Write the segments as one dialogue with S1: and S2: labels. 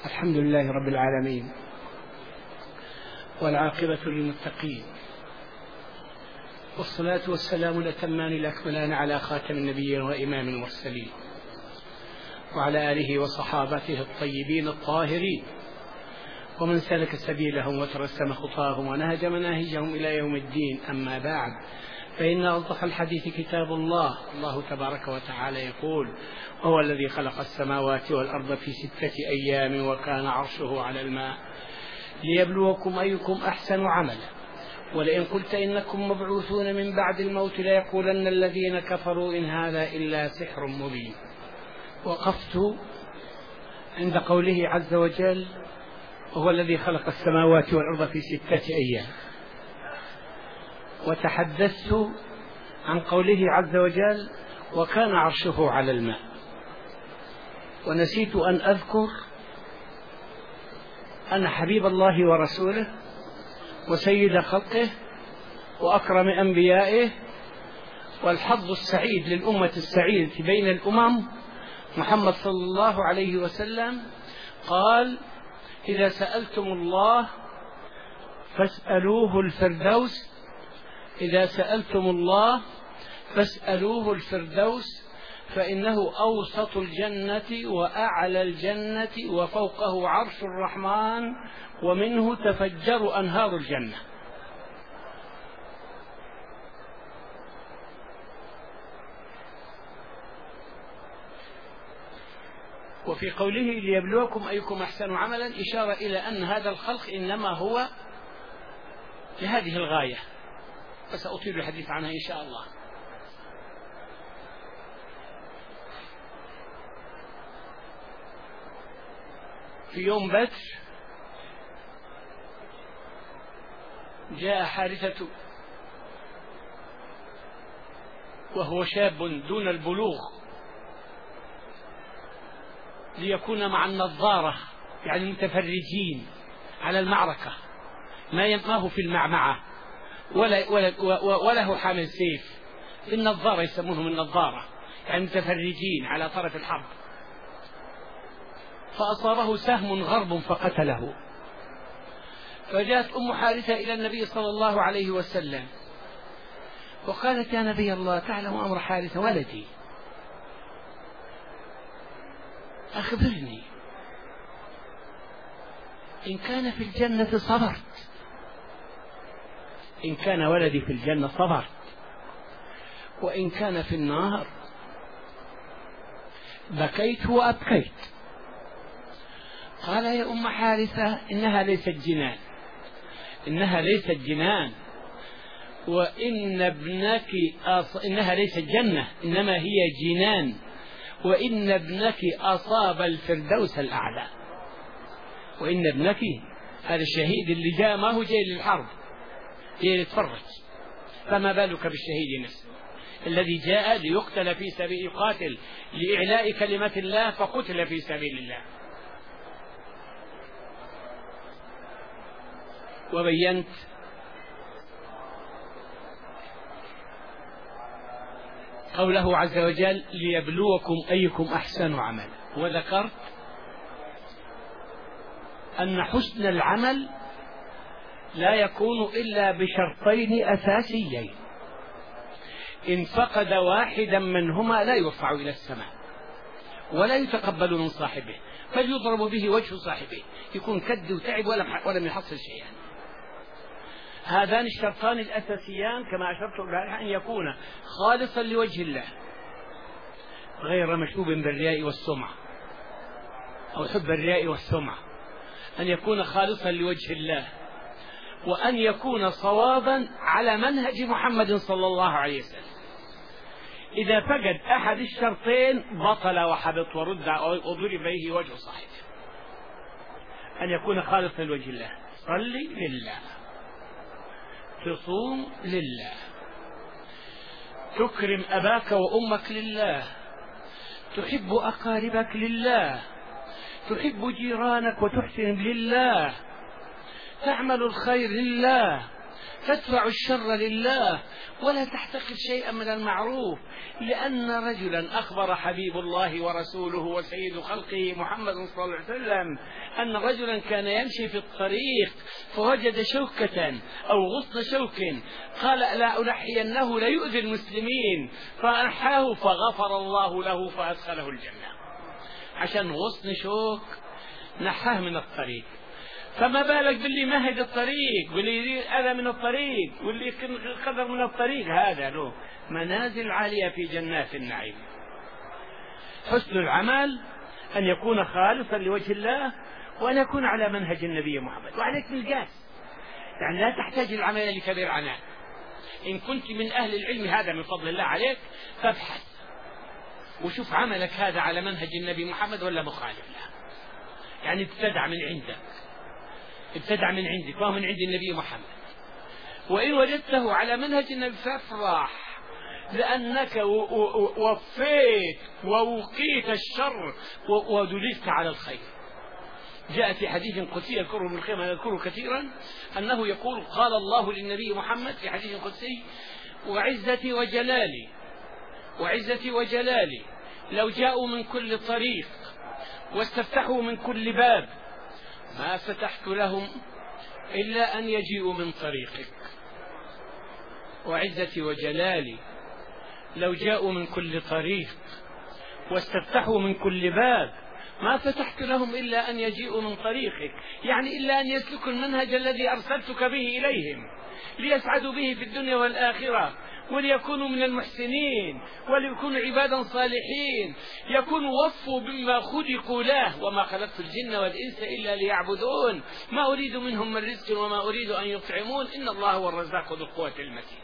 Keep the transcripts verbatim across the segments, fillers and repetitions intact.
S1: الحمد لله رب العالمين، والعاقبة للمتقين، والصلاة والسلام الأتمان الأكملان على خاتم النبيين وإمام المرسلين، وعلى آله وصحابته الطيبين الطاهرين، ومن سلك سبيلهم وترسم خطاهم ونهج مناهجهم إلى يوم الدين. أما بعد، فإن أصدق الحديث كتاب الله. الله تبارك وتعالى يقول: وهو الذي خلق السماوات والأرض في ستة أيام وكان عرشه على الماء ليبلوكم أيكم أحسن عملا ولئن قلت إنكم مبعوثون من بعد الموت ليقولن الذين كفروا إن هذا إلا سحر مبين. وقفت عند قوله عز وجل: وهو الذي خلق السماوات والأرض في ستة أيام، وتحدثت عن قوله عز وجل: وكان عرشه على الماء. ونسيت أن أذكر أن حبيب الله ورسوله وسيد خلقه وأكرم أنبيائه والحظ السعيد للأمة السعيدة بين الأمم محمد صلى الله عليه وسلم قال: إذا سألتم الله فاسألوه الفردوس إذا سألتم الله فاسألوه الفردوس فإنه أوسط الجنة وأعلى الجنة وفوقه عرش الرحمن ومنه تفجر أنهار الجنة. وفي قوله: ليبلوكم أيكم أحسن عملا، إشارة إلى أن هذا الخلق إنما هو لهذه الغاية، وسأطيل الحديث عنها إن شاء الله. في يوم بدر جاء حارثة وهو شاب دون البلوغ ليكون مع النظارة، يعني المتفرجين على المعركة، ما هو في المعمعة ولا ولا وله حامل سيف، في النظارة يسمونهم النظارة، يعني متفرجين على طرف الحرب. فأصابه سهم غرب فقتله. فجاءت أم حارثة إلى النبي صلى الله عليه وسلم وقالت: يا نبي الله، تعلم أمر حارثة ولدي، أخبرني، إن كان في الجنة صبرت، إن كان ولدي في الجنة صبرت، وإن كان في النار بكيت وأبكيت. قال: يا أم حارثة، إنها ليست جنان، إنها ليست جنان، وإن ابنك أص... إنها ليست جنة، إنما هي جنان، وإن ابنك أصاب الفردوس الأعلى. وإن ابنك، هذا الشهيد اللي جاء ما هو جاي للحرب، جاي يتفرج، فما بالك بالشهيد نفسه الذي جاء ليقتل في سبيل، يقاتل لإعلاء كلمة الله فقتل في سبيل الله. وبينت قوله عز وجل: ليبلوكم أيكم أحسن عملا، وذكرت أن حسن العمل لا يكون إلا بشرطين أساسيين، إن فقد واحدا منهما لا يرفع إلى السماء ولا يتقبل من صاحبه، فليضرب به وجه صاحبه، يكون كد وتعب ولم يحصل شيئا. هذان الشرطان الأساسيان كما أشرت البارحة: أن يكون خالصا لوجه الله غير مشوب بالرياء والسمعة أو حب الرياء والسمعة، أن يكون خالصا لوجه الله، وأن يكون صوابا على منهج محمد صلى الله عليه وسلم. إذا فقد أحد الشرطين بطل وحبط ورد وضرب به وجه صاحبه. أن يكون خالصا لوجه الله، صلي لله، تصوم لله، تكرم أباك وأمك لله، تحب أقاربك لله، تحب جيرانك وتحسن لله، تعمل الخير لله، تدفع الشر لله ولا تحتقر شيئا من المعروف، لأن رجلا أخبر حبيب الله ورسوله وسيد خلقه محمد صلى الله عليه وسلم أن رجلا كان يمشي في الطريق فوجد شوكة أو غصن شوك، قال لا أنحينه ليؤذي المسلمين، فأنحاه فغفر الله له فأدخله الجنة عشان غصن شوك نحاه من الطريق. فما بالك باللي مهد الطريق واللي أذى من الطريق واللي قدر من الطريق، هذا له منازل عالية في جنات النعيم. حسن العمل أن يكون خالصا لوجه الله وأن يكون على منهج النبي محمد. وعليك بالقاس، يعني لا تحتاج العمل لكبير عناء. إن كنت من أهل العلم هذا من فضل الله عليك فابحث وشوف عملك هذا على منهج النبي محمد ولا مخالف له. يعني ابتدع من عندك، ابتدع من عندك وهو من عند النبي محمد. وإن وجدته على منهج النبي فافرح، لأنك وفيت ووقيت الشر ودللت على الخير. جاء في حديث قدسي يذكره ابن القيم يذكره كثيرا أنه يقول قال الله للنبي محمد في حديث قدسي: وعزتي وجلالي وعزتي وجلالي لو جاءوا من كل طريق واستفتحوا من كل باب ما فتحت لهم إلا أن يجيئوا من طريقك. وعزتي وجلالي لو جاءوا من كل طريق واستفتحوا من كل باب ما فتحت لهم إلا أن يجيئوا من طريقك، يعني إلا أن يسلكوا المنهج الذي أرسلتك به إليهم ليسعدوا به في الدنيا والآخرة، وليكونوا من المحسنين، وليكونوا عبادا صالحين، يكونوا وفوا بما خلقوا له. وما خلقت الجن والإنس إلا ليعبدون ما أريد منهم من رزق وما أريد أن يطعمون إن الله هو الرزاق ذو القوة المتين.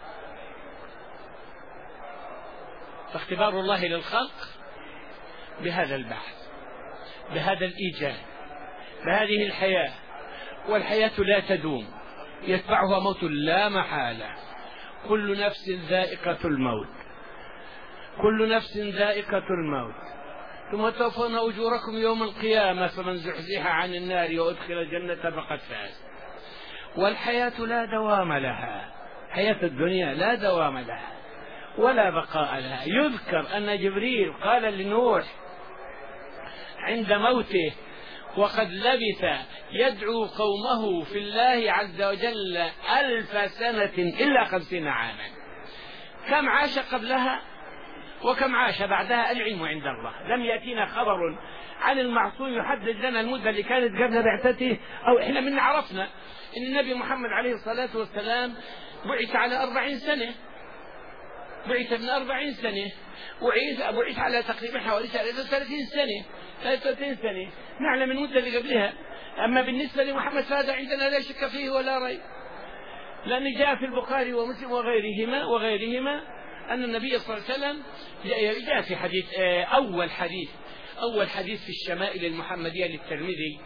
S1: فاختبار الله للخلق بهذا البحث، بهذا الإيجاد، بهذه الحياة. والحياة لا تدوم، يتبعها موت لا محالة. كل نفس ذائقة الموت، كل نفس ذائقة الموت، ثم توفون أجوركم يوم القيامة فمن زحزح عن النار وأدخل الجنة فقد فاز. والحياة لا دوام لها، حياة الدنيا لا دوام لها ولا بقاء لها. يذكر أن جبريل قال لنوح عند موته وقد لبث يدعو قومه في الله عز وجل ألف سنة إلا خمسين عاما. كم عاش قبلها وكم عاش بعدها العلم عند الله. لم يأتينا خبر عن المعصوم يحدد لنا المدة اللي كانت قبل بعثته، أو إحنا من عرفنا أن النبي محمد عليه الصلاة والسلام بعث على أربعين سنة، بعث من أربعين سنة، وعيسى بعث على تقريبا حوالي ثلاثين سنة ثلاثين سنة. نعلم المدة اللي قبلها. أما بالنسبة لمحمد فهذا عندنا لا شك فيه ولا ريب، لأن جاء في البخاري ومسلم وغيرهما وغيرهما أن النبي صلى الله عليه وسلم جاء في حديث أول حديث أول حديث في الشمائل المحمدية للترمذي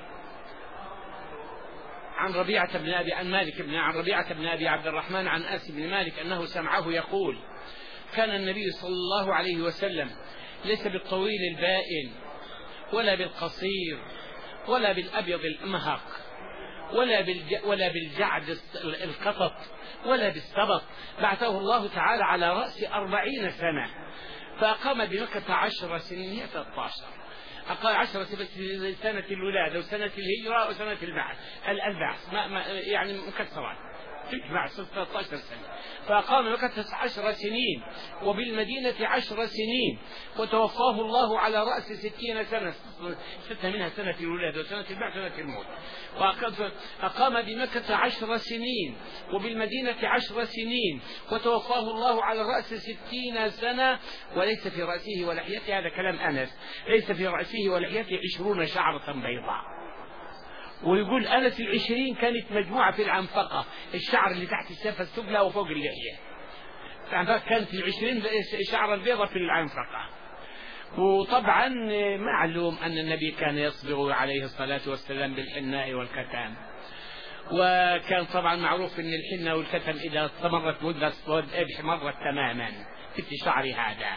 S1: عن ربيعة بن أبي عن مالك بن عن ربيعة بن أبي عبد الرحمن عن أنس بن مالك أنه سمعه يقول: كان النبي صلى الله عليه وسلم ليس بالطويل البائن ولا بالقصير ولا بالأبيض الأمهق ولا بالج... ولا بالجعد القطط ولا بالسبط. بعثه الله تعالى على رأس أربعين سنة، فأقام بمكة عشر سنين ثلاثة عشر أقام عشر سنة الولادة وسنة الهجرة وسنة البعث البعث ما... ما... يعني مكسرات تجمع ستة عشر سنة. فأقام مكة تسع عشر سنين وبالمدينة عشر سنين، وتوفاه الله على رأس ستين سنة، ستة منها سنة الولادة وسنة البعث وسنة الموت. فأقام بمكة عشر سنين وبالمدينة عشر سنين، وتوفاه الله على رأس ستين سنة، وليس في رأسه ولحيته، هذا كلام أنس، ليس في رأسه ولحيته عشرون شعرة بيضاء. ويقول أنس العشرين كانت مجموعة في العنفقة، الشعر اللي تحت السفة السفلى وفوق اللحية، كانت العشرين شعر البيضة في العنفقة. وطبعا معلوم أن النبي كان يصبغ عليه الصلاة والسلام بالحناء والكتان، وكان طبعا معروف أن الحنة والكتان إذا استمرت مدة مرت تماما في شعر هذا،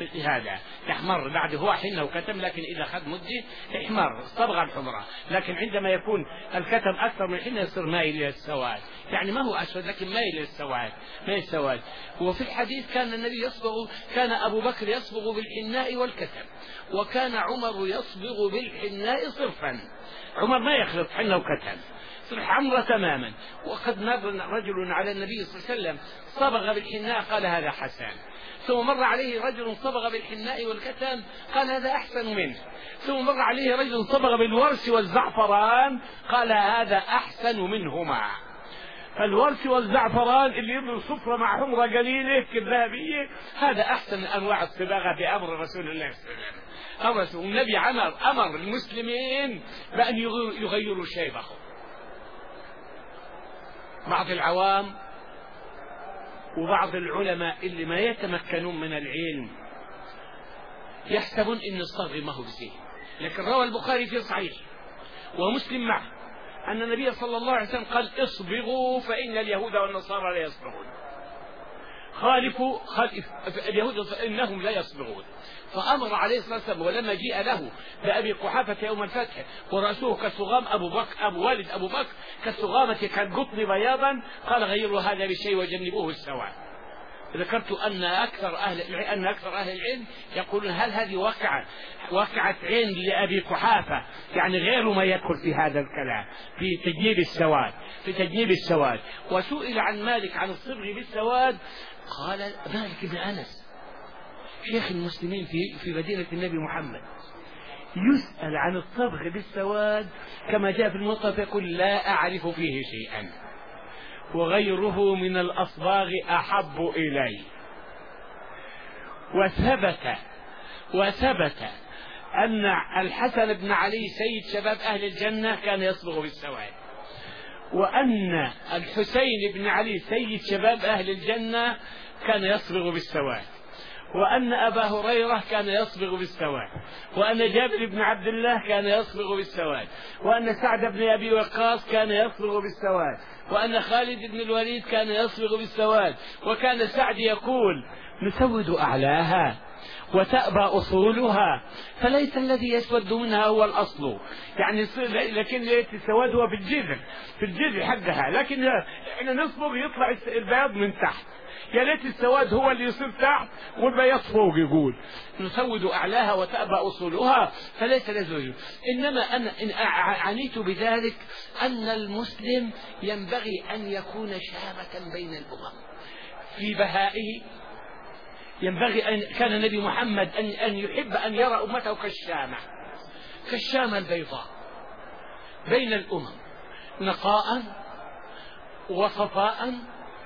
S1: هذا يحمر بعد هو حنة وكتم، لكن إذا أخذ مدة احمر الصبغة الحمراء، لكن عندما يكون الكتم أكثر من حنة يصير مايل إلى السواد، يعني ما هو أسود لكن مايل إلى السواد، مايل السواد. وفي الحديث كان النبي يصبغ، كان أبو بكر يصبغ بالحناء والكتم، وكان عمر يصبغ بالحناء صرفا. عمر ما يخلط حنة وكتم، صرح حمرة تماما. وقد مر رجل على النبي صلى الله عليه وسلم صبغ بالحناء قال هذا حسن، ثم مر عليه رجل صبغ بالحناء والكتم قال هذا أحسن منه، ثم مر عليه رجل صبغ بالورس والزعفران قال هذا أحسن منهما. فالورس والزعفران اللي يبدو صفرة مع حمرة قليلة كالذهبية هذا أحسن أنواع الصباغة بأمر رسول الله صلى الله عليه وسلم. النبي عمر أمر المسلمين بأن يغيروا شيبهم. بعض العوام وبعض العلماء اللي ما يتمكنون من العلم يحسبون ان الصبغ ما هو بزين، لكن روى البخاري في صحيح ومسلم معه ان النبي صلى الله عليه وسلم قال اصبغوا فان اليهود والنصارى لا يصبغون، خالفوا خالف اليهود فانهم لا يصبغون. فامر عليه الصلاه والسلام، ولما جيء له بابي قحافه يوم الفتح وراسه كالصغام ابو بكر ابو والد ابو بكر كالصغامه كالقطن بياضا قال غيروا هذا بالشيء وجنبوه السواد. ذكرت ان اكثر اهل ان اكثر اهل العلم يقولون هل هذه واقعه واقعه عين لابي قحافه، يعني غير ما يدخل في هذا الكلام في تجنيب السواد في تجنيب السواد. وسئل عن مالك عن الصبغ بالسواد قال مالك بن انس شيخ المسلمين في في مدينة النبي محمد يسأل عن الصبغ بالسواد كما جاء في الموطأ فيقول لا أعرف فيه شيئا وغيره من الأصباغ أحب إلي. وثبت وثبت أن الحسن بن علي سيد شباب أهل الجنة كان يصبغ بالسواد، وأن الحسين بن علي سيد شباب أهل الجنة كان يصبغ بالسواد، وأن أبا هريرة كان يصبغ بالسواد، وأن جابر بن عبد الله كان يصبغ بالسواد، وأن سعد بن أبي وقاص كان يصبغ بالسواد، وأن خالد بن الوليد كان يصبغ بالسواد. وكان سعد يقول نسود أعلاها وتأبى أصولها فليس الذي يسود منها هو الأصل، يعني لكن السواد هو في الجذر في الجذر حقها، لكن احنا نصبغ يطلع البياض من تحت، يا ليت السواد هو اللي يصير تحت والبياض فوق. يقول نسود أعلاها وتأبى أصولها فليس لزوجه. إنما أنا إن عنيت بذلك أن المسلم ينبغي أن يكون شامة بين الأمم في بهائه. ينبغي أن كان النبي محمد أن أن يحب أن يرى أمته كالشامة كالشامة البيضاء بين الأمم، نقاء وصفاء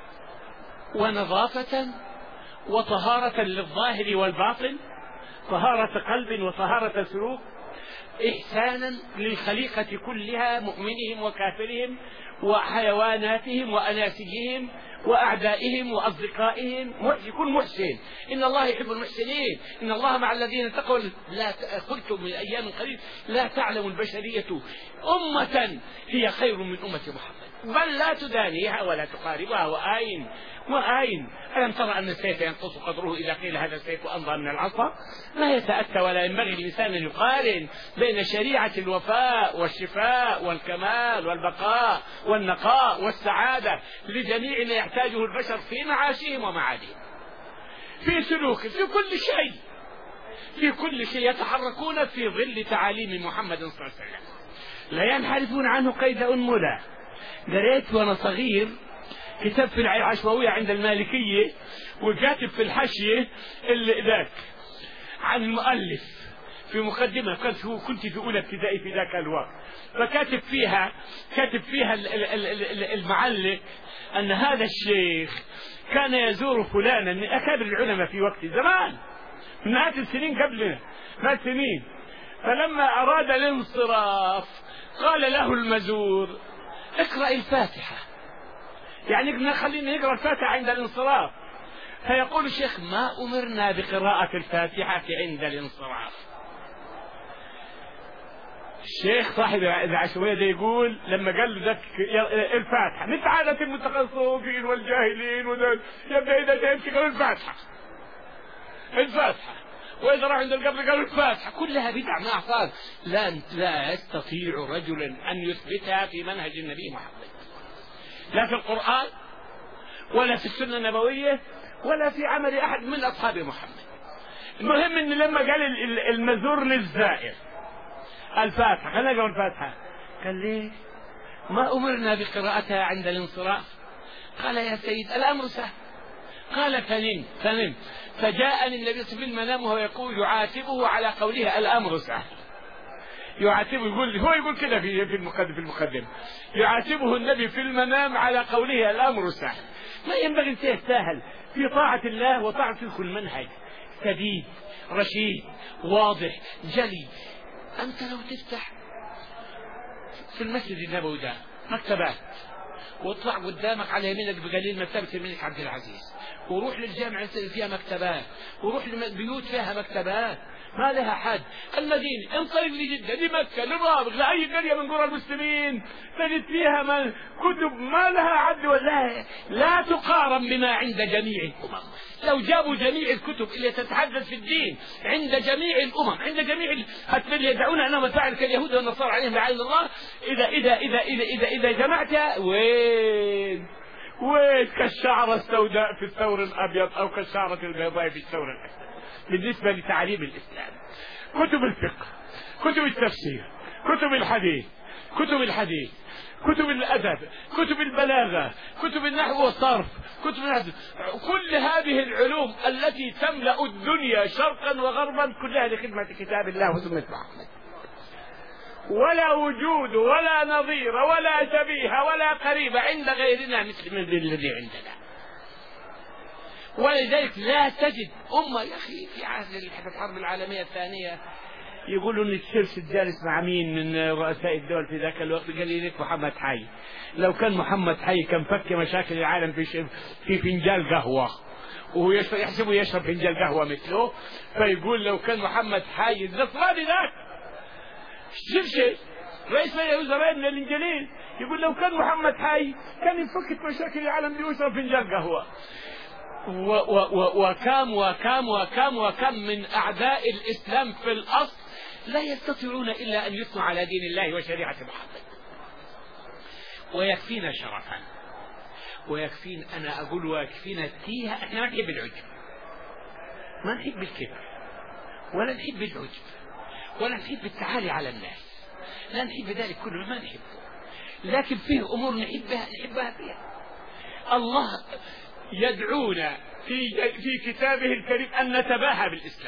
S1: ونظافة وطهارة للظاهر والباطن، طهارة قلب وطهارة سلوك، إحسانا للخليقة كلها مؤمنهم وكافرهم وحيواناتهم وأناسجهم وأعدائهم وأصدقائهم، يكون محسن. إن الله يحب المحسنين، إن الله مع الذين اتقوا. لا قلتم من أيام قليل لا تعلم البشرية أمة هي خير من أمة محمد، بل لا تدانيها ولا تقاربها. وآين وآين ألم ترى أن السيف ينقص قدره إذا قيل هذا السيف أمضى من العصا؟ لا يتأتى ولا ينبغي الإنسان أن يقارن بين شريعة الوفاء والشفاء والكمال والبقاء والنقاء والسعادة لجميع ما يحتاجه البشر في معاشهم ومعادهم، في سلوك، في كل شيء في كل شيء يتحركون في ظل تعاليم محمد صلى الله عليه وسلم، لا ينحرفون عنه قيد أنملة. قريت وأنا صغير كتاب في العشوائية عند المالكية وكاتب في الحاشية ذاك عن المؤلف في مقدمة، كنت في أولى ابتدائي في ذاك الوقت، فكاتب فيها كاتب فيها المعلق أن هذا الشيخ كان يزور فلانا من أكابر العلماء في وقت زمان من مئات السنين قبلنا مئات سنين، فلما أراد الانصراف قال له المزور اقرأ الفاتحة، يعني خلينا نقرأ الفاتحة عند الانصراف. فيقول الشيخ ما أمرنا بقراءة الفاتحة عند الانصراف. الشيخ صاحب العشوائية ده يقول لما قال له ذاك الفاتحة مثل عادة المتخصصين والجاهلين وذل يبدأ إذا تمشي قال الفاتحة الفاتحة وإذا راح عند القبر قالوا الفاتحة، كلها بدع ما أحصاد. لا لا يستطيع رجل أن يثبتها في منهج النبي محمد، لا في القرآن ولا في السنة النبوية ولا في عمل أحد من أصحاب محمد. المهم إن لما قال المزور للزائر الفاتحة، خلينا نقول الفاتحة، قال ليه ما أمرنا بقراءتها عند الانصراف؟ قال يا سيد الأمر سهل. قال فنم فنم فجاءني النبي في المنام وهو يقول يعاتبه على قولها الأمر سهل. يعاتبه، يقول هو يقول كده في في المقدمة في المقدمة يعاتبه النبي في المنام على قوله الأمر سهل. ما ينبغي أن يستاهل في طاعة الله وطاعة كل منهج سديد رشيد واضح جلي. أنت لو تفتح في المسجد النبوي ده مكتبات واطلع قدامك على يمينك بقليل مكتبة الملك عبد العزيز، وروح للجامع اللي فيها مكتبات، وروح لبيوت فيها مكتبات ما لها حد. المدينة انطلق لجدة لمكة للرابغ لأي قرية من قرى المسلمين تجد فيها من كتب ما لها عد ولا لا تقارن بما عند جميع الأمم. لو جابوا جميع الكتب اللي تتحدث في الدين عند جميع الأمم عند جميع حتى اللي يدعون أنهم مفاعل كاليهود والنصارى عليهم لعين الله، إذا إذا إذا إذا إذا, إذا جمعتها وين وين كالشعرة السوداء في الثور الأبيض أو كالشعرة البيضاء في الثور الأسود بالنسبة لتعليم الإسلام. كتب الفقه، كتب التفسير، كتب الحديث، كتب الحديث، كتب الأدب، كتب البلاغة، كتب النحو والصرف، كتب النحو. كل هذه العلوم التي تملأ الدنيا شرقا وغربا كلها لخدمة كتاب الله وسنة محمد، ولا وجود ولا نظير ولا شبيه ولا قريب عند غيرنا مثل الذي عندنا. ولذلك لا تجد أمة يا أخي في عهد الحرب العالمية الثانية يقولوا ان تشرشل جالس مع مين من رؤساء الدول في ذاك الوقت، قال لي لك محمد حي. لو كان محمد حي كان فك مشاكل العالم في في فنجان قهوة وهو يحسبه يشرب فنجان قهوة مثله، فيقول لو كان محمد حي النصراني ذاك شرشل رئيس الوزراء من الانجليز يقول لو كان محمد حي كان يفك مشاكل العالم دي ويشرب فنجان قهوة. وكم وكم وكم وكم من أعداء الإسلام في الأصل لا يستطيعون إلا أن يثنوا على دين الله وشريعة محمد. ويكفينا شرفا ويكفينا، أنا أقول ويكفينا تيها. احنا ما نحب العجب، ما نحب الكبر، ولا نحب العجب، ولا نحب التعالي على الناس، لا نحب ذلك كله، ما نحبه. لكن فيه أمور نحبها نحبها فيها. الله يدعونا في في كتابه الكريم أن نتباهى بالإسلام،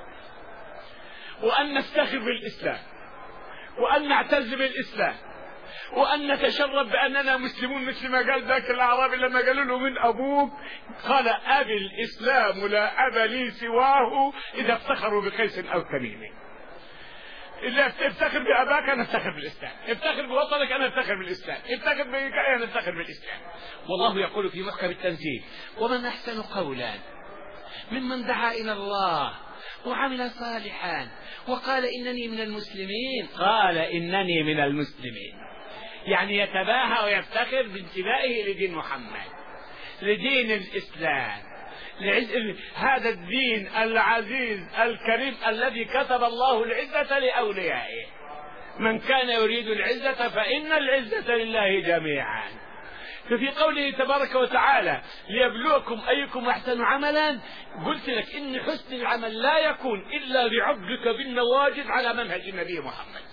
S1: وأن نفتخر بالإسلام، وأن نعتز بالإسلام، وأن نتشرف بأننا مسلمون، مثل ما قال ذاك الأعرابي لما قالوا له من أبوك؟ قال أبي الإسلام لا أب لي سواه إذا افتخروا بقيس أو تميم. إذا افتخر بأباك أنا افتخر بالإسلام، افتخر بوطنك أنا افتخر بالإسلام، افتخر بك أنا افتخر بالإسلام. والله يقول في محكم التنزيل: ومن أحسن قولا ممن دعا إلى الله وعمل صالحا وقال إنني من المسلمين. قال إنني من المسلمين، يعني يتباهى ويفتخر بانتمائه لدين محمد، لدين الإسلام، هذا الدين العزيز الكريم الذي كتب الله العزة لأوليائه. من كان يريد العزة فإن العزة لله جميعا. ففي قوله تبارك وتعالى: ليبلوكم أيكم أحسن عملا، قلت لك إن حسن العمل لا يكون إلا بعضك بالنواجذ على منهج النبي محمد،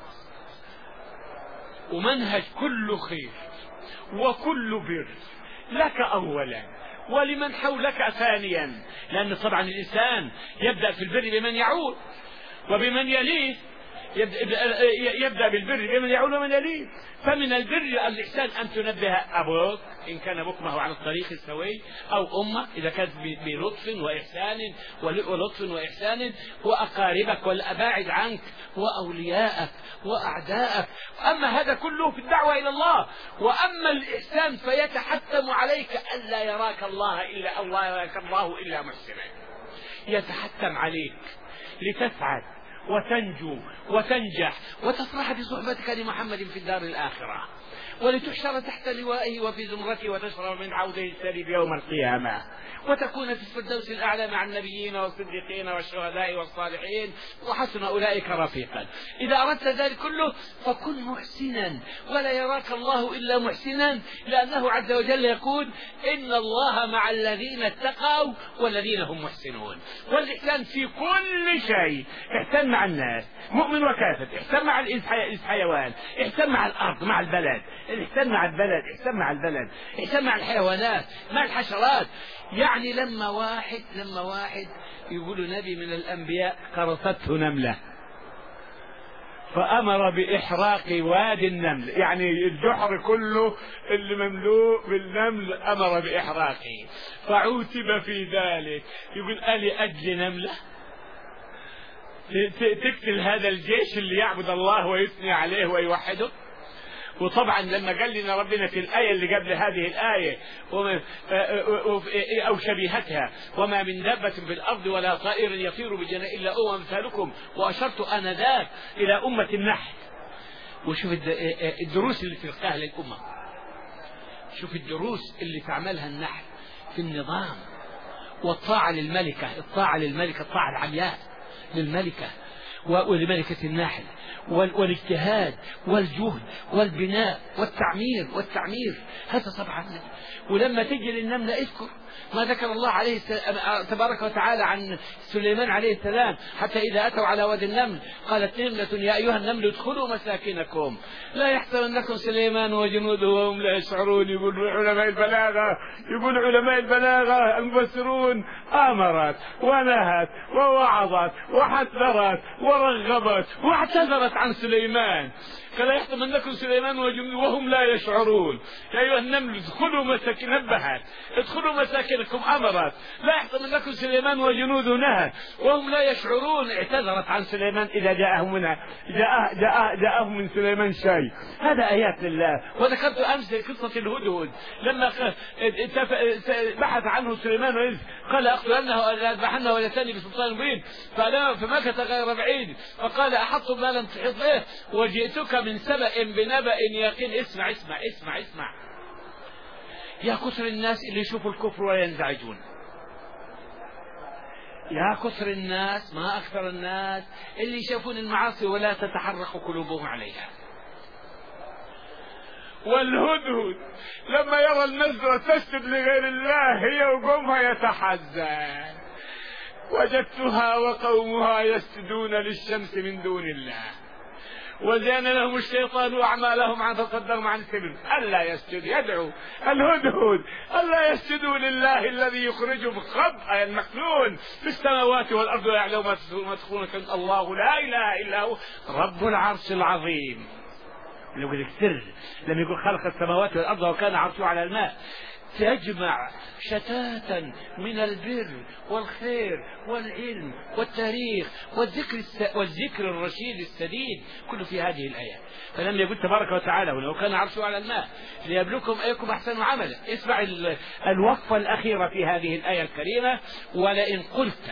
S1: ومنهج كل خير وكل بر لك أولا ولمن حولك ثانيا، لأن طبعا الإنسان يبدأ في البر بمن يعول وبمن يليه، يبدأ بالبر بمن يعول ومن يليه. فمن البر الإحسان أن تنبه أبوك إن كان أبوك ما هو على الطريق السوي، أو أمك إذا كانت بلطف وإحسان ولطف وإحسان، وأقاربك والأباعد عنك وأولياءك وأعداءك. أما هذا كله في الدعوة إلى الله. وأما الإحسان فيتحتم عليك ألا يراك الله إلا الله يراك الله إلا محسنا، يتحتم عليك لتسعد وتنجو وتنجح وتفرح بصحبتك لمحمد في الدار الآخرة، ولتحشر تحت لوائه وفي زمرته وتشرب من عوده الشريف يوم القيامة، وتكون في الفردوس الأعلى مع النبيين والصديقين والشهداء والصالحين وحسن أولئك رفيقا. إذا أردت ذلك كله فكن محسنا، ولا يراك الله إلا محسنا، لأنه عز وجل يقول إن الله مع الذين اتقوا والذين هم محسنون. والإحسان في كل شيء، احسن مع الناس مؤمن وكافر، احسن مع الحيوان، احسن مع الأرض مع البلد، احسن مع البلد، احسن مع البلد، احسن مع الحيوانات مع الحشرات. يعني لما واحد لما واحد يقول نبي من الأنبياء قرصته نملة فأمر بإحراق وادي النمل، يعني الجحر كله اللي مملوء بالنمل أمر بإحراقه، فعوتب في ذلك. يقول ألي أجل نملة تقتل هذا الجيش اللي يعبد الله ويثني عليه ويوحده؟ وطبعا لما قال لنا ربنا في الآية اللي قبل هذه الآية أو شبيهتها وما من دابة في الأرض ولا طائر يطير بجناح إلا أمم أمثالكم، وأشرت آنذاك إلى أمة النحل. وشوف الدروس اللي تلقاها للأمة، شوف الدروس اللي تعملها النحل في النظام والطاعة للملكة، الطاعة للملكة، الطاعة العمياء للملكة ولملكة النحل، والاجتهاد والجهد والبناء والتعمير والتعمير هذا طبعا. ولما تجي للنملة اذكر ما ذكر الله عليه تبارك وتعالى عن سليمان عليه السلام، حتى إذا أتوا على وادي النمل قالت نملة يا أيها النمل ادخلوا مساكنكم لا يحتمنكم سليمان وجنوده وهم لا يشعرون. يقول علماء البلاغة يقول علماء البلاغة المفسرون أمرت ونهت ووعظت وحذرت ورغبت واعتذرت عن سليمان، فلا يحتمنكم سليمان وجنوده وهم لا يشعرون. يا أيها النمل ادخلوا مساكن، نبهت ادخلوا مساكنكم، أمرت. لا يحتمنكم سليمان وجنوده نهى وهم لا يشعرون، اعتذرت عن سليمان إذا جاءهم منها جاء جاء جاءهم من سليمان شيء. هذا آيات لله. وذكرت أمس قصة الهدهد لما بحث عنه سليمان قال أقتلنه وأذبحنه ولساني بسلطان مبين فمكث غير بعيد فقال أحط ما لم تحط به وجئتك من سبأ بنبأ يقين. اسمع اسمع اسمع اسمع يا كثر الناس اللي يشوفوا الكفر وينزعجون، يا كثر الناس ما أكثر الناس اللي يشوفون المعاصي ولا تتحرك قلوبهم عليها. والهدهد لما يرى النزرة تسجد لغير الله هي وقومها يتحزن، وجدتها وقومها يسجدون للشمس من دون الله وزين لهم الشيطان أعمالهم عن فصدهم عن السبيل ألا يسجد. يدعو الهدهد ألا يسجدوا لله الذي يخرجهم خبأ المكنون في السماوات والأرض ويعلم ما تخفون. الله لا إله إلا هو رب العرش العظيم. لو قلت سر لما يقول خلق السماوات والأرض وكان عرشه على الماء، تجمع شتاتا من البر والخير والعلم والتاريخ والذكر الس... والذكر الرشيد السديد كله في هذه الآيات. فلما يقول تبارك وتعالى ولو كان عرشه على الماء ليبلوكم أيكم أحسن عملا. اسمع ال... الوقفة الأخيرة في هذه الآية الكريمة: ولئن قلت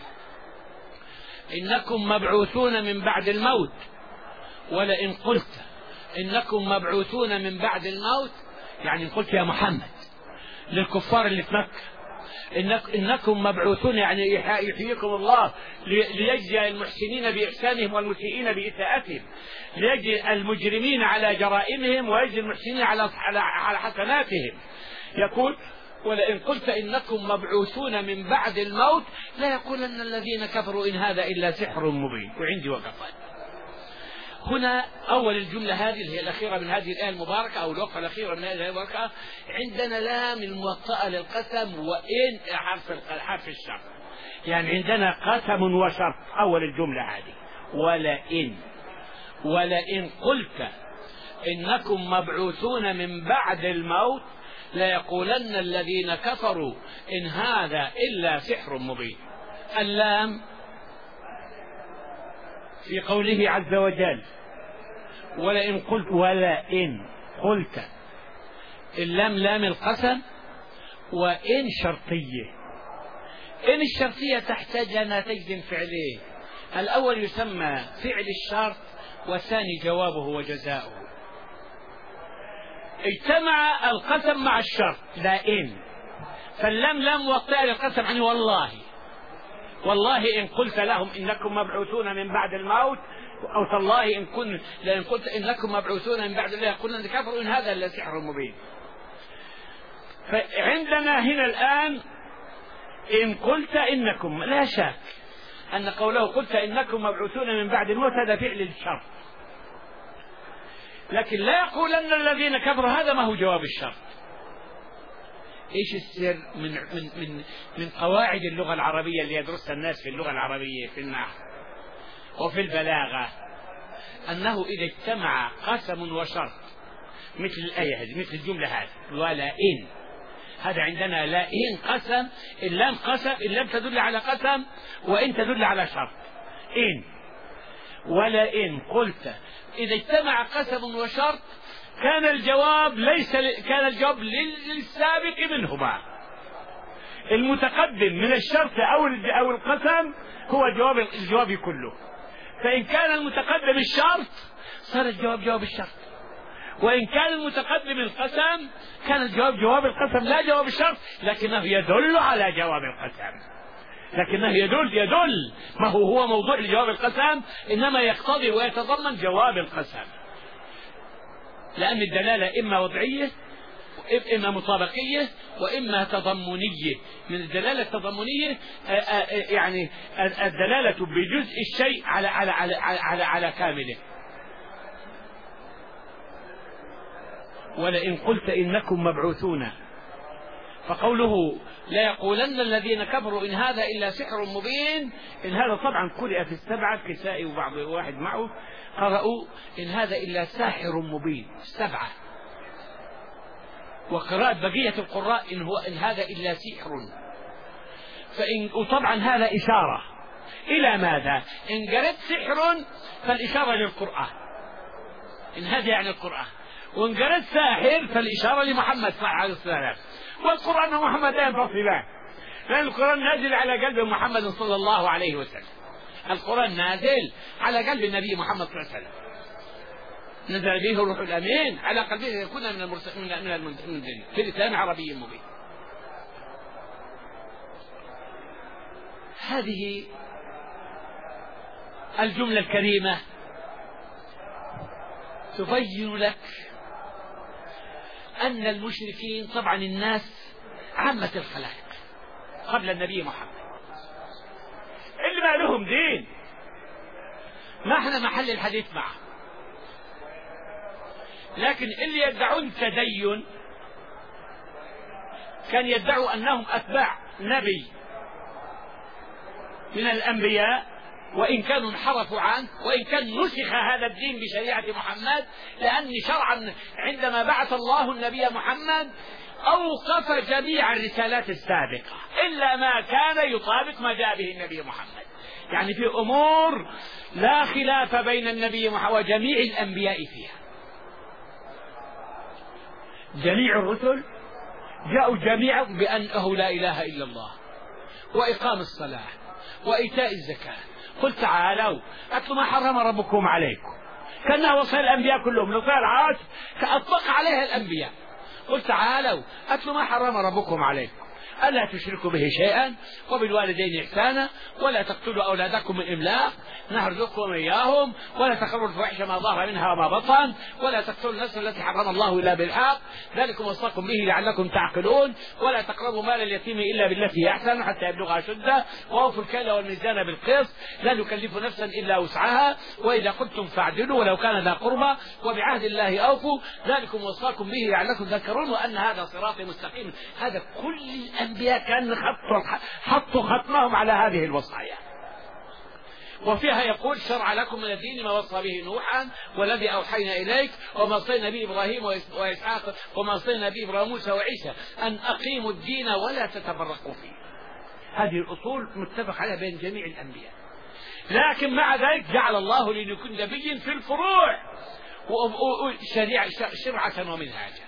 S1: إنكم مبعوثون من بعد الموت، ولئن قلت إنكم مبعوثون من بعد الموت، يعني قلت يا محمد للكفار اللي في مكة إنك إنكم مبعوثون، يعني يحييكم الله ليجزي المحسنين بإحسانهم والمسيئين بإساءتهم، ليجزي المجرمين على جرائمهم ويجزي المحسنين على على حسناتهم. يقول: ولئن قلت إنكم مبعوثون من بعد الموت لا يقولن الذين كفروا إن هذا إلا سحر مبين. وعندي وقفات هنا. أول الجملة هذه اللي هي الأخيرة من هذه الآية المباركة أو الوقفة الأخيرة من هذه الآية المباركة، عندنا لام الموطأة للقسم وإن حرف حرف الشرط، يعني عندنا قسم وشرط. أول الجملة هذه ولئن ولئن قلت إنكم مبعوثون من بعد الموت ليقولن الذين كفروا إن هذا إلا سحر مبين. اللام في قوله عز وجل ولئن قلت، ولئن قلت اللام لام القسم، وإن شرطية. إن الشرطية تحتاج أنها تجزم فعليه، الأول يسمى فعل الشرط، والثاني جوابه وجزاؤه. اجتمع القسم مع الشرط لا إن، فاللام لام وقتها للقسم عني والله، والله إن قلت لهم إنكم مبعوثون من بعد الموت، أو تالله إن كن لأن قلت إنكم مبعوثون من بعد الله قلنا كفروا إن هذا إلا سحر مبين. فعندنا هنا الآن إن قلت إنكم، لا شك أن قوله قلت إنكم مبعوثون من بعد الموت هذا فعل الشرط، لكن لا يقولن الذين كفروا هذا ما هو جواب الشرط. ايش السر من من من من قواعد اللغة العربية اللي يدرسها الناس في اللغة العربية في النحو وفي البلاغة؟ أنه إذا اجتمع قسم وشرط مثل الآية هذه، مثل الجملة هذه ولا إن، هذا عندنا لا إن قسم، اللام قسم، اللام تدل على قسم وإن تدل على شرط. إن ولا إن قلت، إذا اجتمع قسم وشرط كان الجواب ليس ل... كان الجواب للسابق منهما، المتقدم من الشرط أو أو القسم هو جواب الجواب كله. فإن كان المتقدم الشرط صار الجواب جواب الشرط، وإن كان المتقدم القسم كان الجواب جواب القسم لا جواب الشرط، لكنه يدل على جواب القسم، لكنه يدل يدل ما هو هو موضوع جواب القسم، إنما يقتضي ويتضمن جواب القسم، لأن الدلالة إما وضعية إما مطابقية وإما تضمنية. من الدلالة التضمنية يعني الدلالة بجزء الشيء على على على على, على كامله. ولئن قلت إنكم مبعوثون، فقوله لا يقولن الذين كفروا إن هذا إلا سحر مبين، إن هذا طبعا قرئ في السبعة، كسائي وبعض واحد معه قرأوا إن هذا إلا ساحر مبين السبعة، وقراءة بقية القراء إن هو إن هذا إلا سحر. فإن وطبعا هذا إشارة إلى ماذا؟ إن قرأت سحر فالإشارة للقرآن، إن هذا يعني القرآن، وإن قرأت ساحر فالإشارة لمحمد صلى الله عليه وسلم. والقرآن ومحمد لا ينفصلان، لأن القرآن نازل على قلب محمد صلى الله عليه وسلم، القرآن نازل على قلب النبي محمد صلى الله عليه وسلم، نزل به الروح الأمين على قلبه يكون من المرسلين من المنزلين في لسان عربي مبين. هذه الجملة الكريمة تبين لك أن المشركين طبعا الناس عامة الخلائق قبل النبي محمد اللي ما لهم دين، ما احنا محل الحديث معه، لكن اللي يدعون التدين كان يدعوا أنهم أتباع نبي من الأنبياء، وإن كانوا انحرفوا عنه، وإن كان نسخ هذا الدين بشريعة محمد، لأن شرعا عندما بعث الله النبي محمد أوقف جميع الرسالات السابقة إلا ما كان يطابق ما جاء به النبي محمد. يعني في أمور لا خلاف بين النبي محمد وجميع الأنبياء فيها. جميع الرسل جاءوا جميعا بأنه لا إله إلا الله وإقام الصلاة وإيتاء الزكاة. قل تعالوا أتلوا ما حرم ربكم عليكم، كأنها وصى الأنبياء كلهم، لو قال عاش كأطلق عليها الأنبياء. قل تعالوا أتلوا ما حرم ربكم عليكم ألا تشركوا به شيئا وبالوالدين إحسانا ولا تقتلوا أولادكم من إملاق نرزقكم إياهم ولا تقربوا الفواحش ما ظهر منها وما بطن ولا تقتلوا النفس التي حرم الله إلا بالحق ذلكم وصاكم به لعلكم تعقلون ولا تقربوا مال اليتيم إلا بالتي هي أحسن حتى يبلغ أشده وأوفوا الكيل والميزان بالقسط لا نكلف نفسا إلا وسعها وإذا قلتم فاعدلوا ولو كان ذا قربى وبعهد الله أوفوا ذلكم وصاكم به لعلكم تذكرون وأن هذا صراطي مستقيم. هذا كل الأنبياء كان حطوا حطوا ختمهم على هذه الوصايا، وفيها يقول شرع لكم من الدين ما وصى به نوحا والذي أوحينا إليك وما وصينا به إبراهيم وإسحاق وما وصينا به إبراهيم موسى وعيسى أن أقيموا الدين ولا تتفرقوا فيه. هذه الأصول متفق عليها بين جميع الأنبياء، لكن مع ذلك جعل الله لكل نبي في الفروع شرعة ومنهاجا،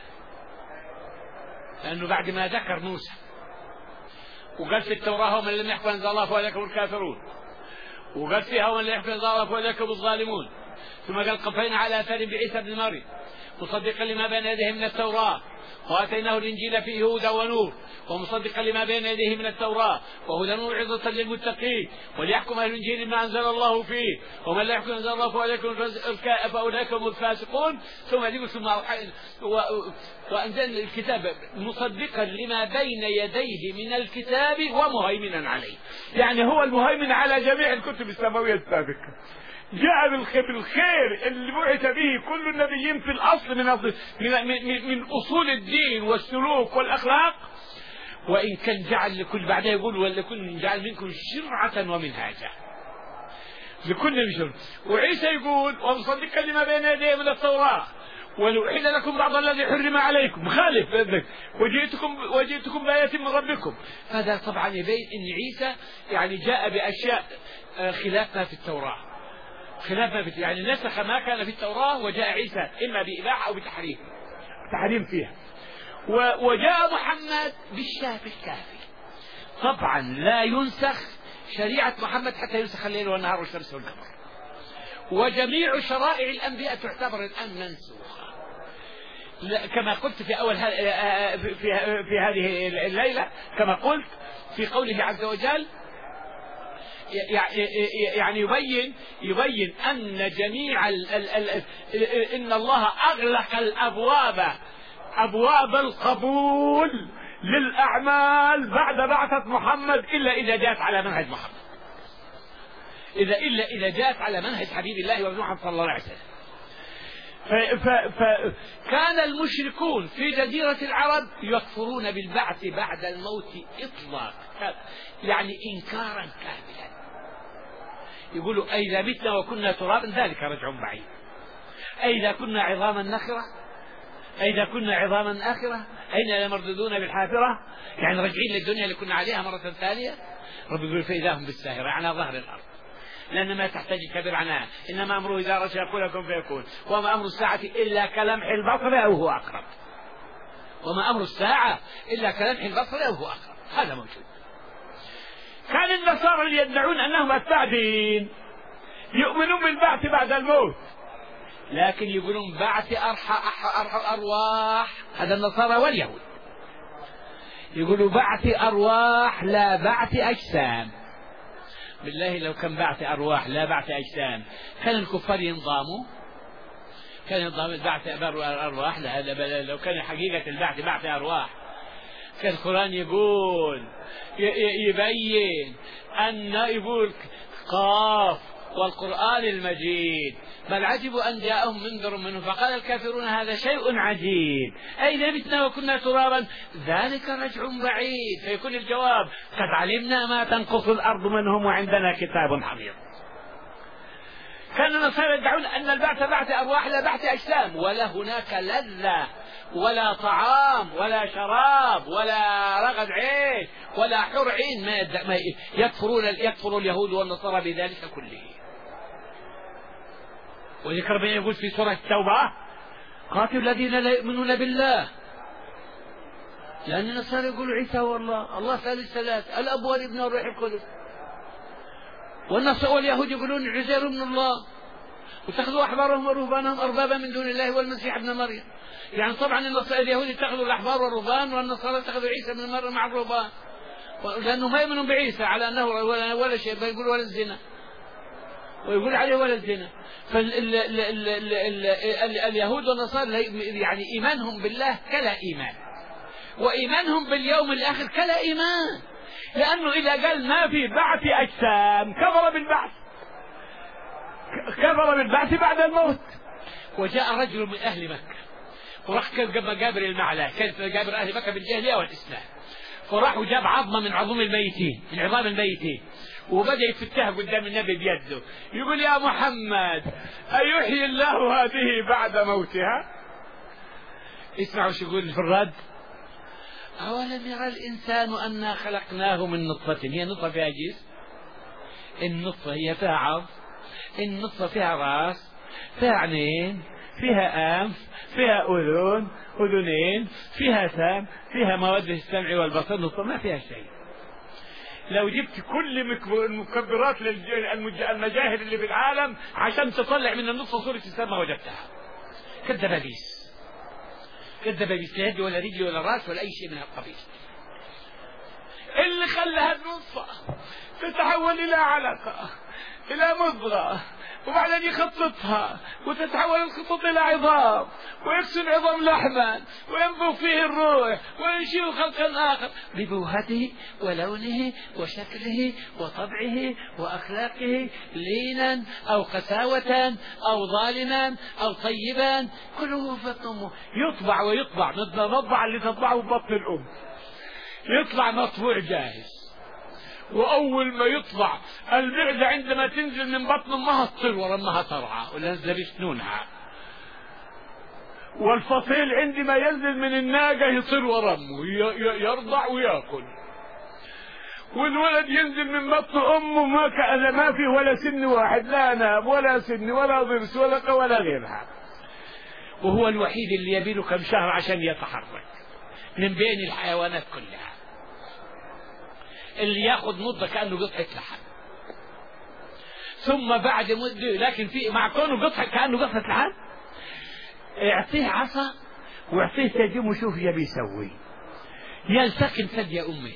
S1: لأنه بعد ما ذكر موسى وقال في التوراة ومن لم يحكم أنزل الله فأولئك هم الكافرون، وقال فيها ومن لا يحكم الله فأولئك هم الظالمون. ثم قال قفينا على آثار بعيسى بن مريم مصدقا لما بين يديه من التوراة وآتيناه الإنجيل فيه هدى ونور ومصدقا لما بين يديه من التوراة وهدى وموعظة للمتقين وليحكم أهل الإنجيل ما أنزل الله فيه ومن لا يحكم أنزل الله فأولئك هم الفاسقون. ثم يقول ثم وأنزل الكتاب مصدقا لما بين يديه من الكتاب ومهيمنا عليه، يعني هو المهيمن على جميع الكتب السماوية السابقة. جاء بالخير اللي بعث به كل النبيين في الأصل من, أصل من, من أصول الدين والسلوك والأخلاق، وإن كان جعل لكل بعدها يقول ولكل جعل منكم شرعة ومنهاجا لكل شرع. وعيسى يقول ومصدقا لما بين يديه من التوراة ولأحل لكم بعض الذي حرم عليكم خالف وجئتكم وجئتكم بآية من ربكم. هذا طبعا يبين أن عيسى يعني جاء بأشياء خلاف ما في التوراة، خلاف ما في يعني نسخ ما كان في التوراة، وجاء عيسى إما بإباحة أو بتحريم تحريم فيها. وجاء محمد بالشافي الكافي. طبعا لا ينسخ شريعة محمد حتى ينسخ الليل والنهار والشمس والقمر، وجميع شرائع الأنبياء تعتبر الآن منسوخة كما قلت في أول في, في هذه الليلة، كما قلت في قوله عز وجل يعني يبين يبين أن جميع ال ال ال إن الله أغلق الأبواب أبواب القبول للأعمال بعد بعثة محمد إلا إذا جاءت على منهج محمد، إذا إلا إذا جاءت على منهج حبيب الله ومحمد صلى الله عليه وسلم. فكان المشركون في جزيرة العرب يكفرون بالبعث بعد الموت إطلاق، يعني إنكارا كاملا. يقولوا أئذا متنا وكنا ترابا ذلك رجع بعيد، أئذا كنا عظاما نخرة، أئذا كنا عظاما آخرة أين لمردودون بالحافرة، يعني راجعين للدنيا اللي كنا عليها مرة ثانية. رب يقول فإذا هم بالساهرة على ظهر الأرض، لأن ما تحتاج كبير عنها، إنما أمره إذا رشى يقول لكم فيكون، وما أمر الساعة إلا كلمح البصر أو هو أقرب، وما أمر الساعة إلا كلمح البصر أو هو أقرب. هذا موجود. كان النصارى اللي يدعون أنهم أتباع دين يؤمنون بالبعث بعد الموت، لكن يقولون بعث أرح أرواح، هذا النصارى واليهود يقولوا بعث أرواح لا بعث أجسام. بالله لو كان بعث أرواح لا بعث أجسام كان الكفار ينضاموا، كان ينضام البعث أرواح. لا، هذا لو كان حقيقة البعث بعث أرواح كان القرآن يقول يبين أن يقول قاف والقرآن المجيد بل عجبوا أن جاءهم منذر منهم فقال الكافرون هذا شيء عجيب أئذا متنا وكنا ترابا ذلك رجع بعيد. فيكون الجواب قد علمنا ما تنقص الأرض منهم وعندنا كتاب حفيظ. كان النصارى يدعون أن البعث بعث أرواح لا بعث أجسام، ولا هناك لذة ولا طعام ولا شراب ولا رغد عيش ولا حور عين. ما يكفرون يكفر اليهود والنصارى بذلك كله. وذكر بين يقول في سورة التوبة قاتل الذين لا يؤمنون بالله، لأن النصارى يقولوا عيسى هو الله، الله ثالث ثلاث، الأب والابن والروح القدس، والنصارى واليهود يقولون عزير ابن الله، واتخذوا أحبارهم ورهبانهم أربابا من دون الله والمسيح ابن مريم. يعني طبعا اليهود اتخذوا الأحبار والرهبان، والنصارى اتخذوا عيسى ابن مريم مع الرهبان، لأنه ما يؤمنون بعيسى على أنه ولا شيء، بيقول ولا الزنا، ويقول عليه ولا الزنا. فاليهود والنصارى يعني إيمانهم بالله كلا إيمان، وإيمانهم باليوم الآخر كلا إيمان، لأنه إذا قال ما في بعث أجسام كفر بالبعث، كفر بالبعث بعد الموت. وجاء رجل من أهل مكة وراح مقابر المعلى، كانت مقابر أهل مكة بالجاهلية والإسلام، فراح وجاب عظمة من عظوم الميتين، من عظام الميتين، وبدأ يفتها قدام النبي بيده يقول يا محمد أيحيي الله هذه بعد موتها؟ اسمعوا شو يقول في الرد: أولم يرى الإنسان أنا خلقناه من نطفة، هي نطفة فيها جسم، النطفة هي فيها عظم، النطفة فيها رأس، فيها عينين، فيها أنف، فيها أذن أذنين، فيها سام، فيها مواد السمع والبصر، النطفة ما فيها شيء. لو جبت كل المكبرات المجاهر اللي في العالم عشان تطلع من النصف صورة الإنسان ما وجدتها. كالدبابيس، كالدبابيس، لا يد ولا رجل ولا راس ولا أي شيء من القبيل. اللي خلى هالنطفة تتحول إلى علقة، إلى مضغة، وبعدين يخططها وتتحول الخطوط إلى عظام، ويكسر العظام لحما، وينفخ فيه الروح، وينشئ خلقا آخر ببوهته ولونه وشكله وطبعه وأخلاقه، لينا أو قساوة أو ظالما أو طيبا، كله في بطن أمه. يطبع ويطبع مثل المطبع اللي تطبعه ببطن الأم، يطلع مطبوع جاهز. وأول ما يطلع المعدة عندما تنزل من بطن أمها تطير ورا أمها ترعى ونزل بسنونها، والفصيل عندما ينزل من الناقة يطير ورا أمه يرضع ويأكل، والولد ينزل من بطن أمه ما كأن ما فيه ولا سن واحد، لا ناب ولا سن ولا ضرس ولا ولا غيرها، وهو الوحيد اللي يبيله كم شهر عشان يتحرك من بين الحيوانات كلها، اللي ياخذ مدة كأنه قطعة لحم. ثم بعد مدة، لكن في مع كونه قطعة كأنه قطعة لحم، اعطيه عصا واعطيه سجم وشوف يا بيسوي. يلتقم ثدي أمه،